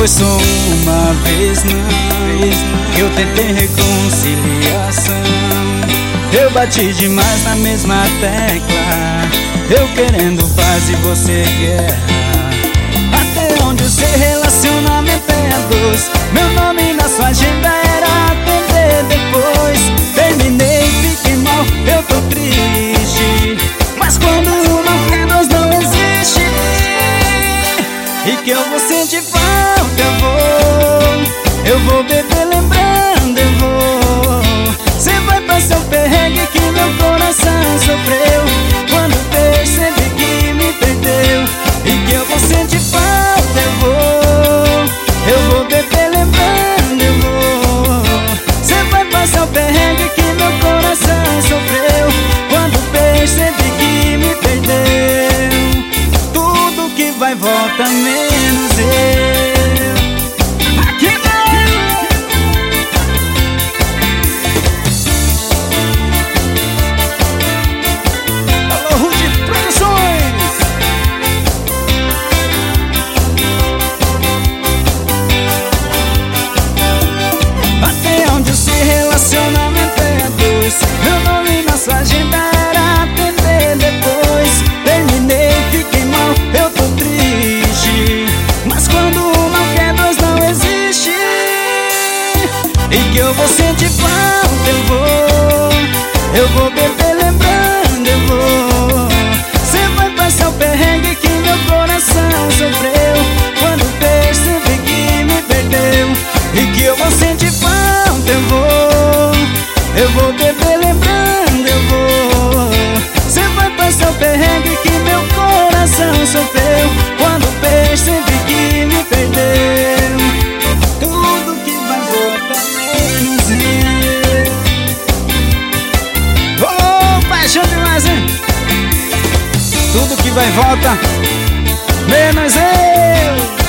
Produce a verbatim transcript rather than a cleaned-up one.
foi só uma vez não, eu tentei reconciliação. Eu bati demais na mesma tecla, eu querendo paz e você guerra. Até onde o seu relacionamento é a dois, meu nome na sua agenda era atender depois. Terminei, fiquei mal, eu tô triste, mas quando um não quer, dois não existe. E que eu vou sentir falta, eu vou, eu vou beber lembrando, eu vou. Cê vai passar o perrengue que meu coração sofreu quando percebi que me perdeu. E que eu vou sentir falta, eu vou, eu vou beber lembrando, eu vou. Cê vai passar o perrengue que meu coração sofreu quando percebi que me perdeu. Tudo que vai volta menos eu. Aqui vai! Alô, Rude Produções! Até onde esse relacionamento é a dois, meu nome na sua agenda era atender depois. Terminei, fiquei mal, eu tô triste, mas quando um não quer, dois não existe. E que eu vou sentir falta, eu vou, eu vou beber lembrando, eu vou. Cê vai passar o perrengue que meu coração sofreu quando percebi que me perdeu. E que eu vou sentir falta, eu vou, eu vou beber lembrando, eu vou. Cê vai passar o perrengue que meu coração sofreu quando percebi que me perdeu. Tudo que vai voltar menos eu. Oh, paixão demais, hein? Tudo que vai volta menos eu.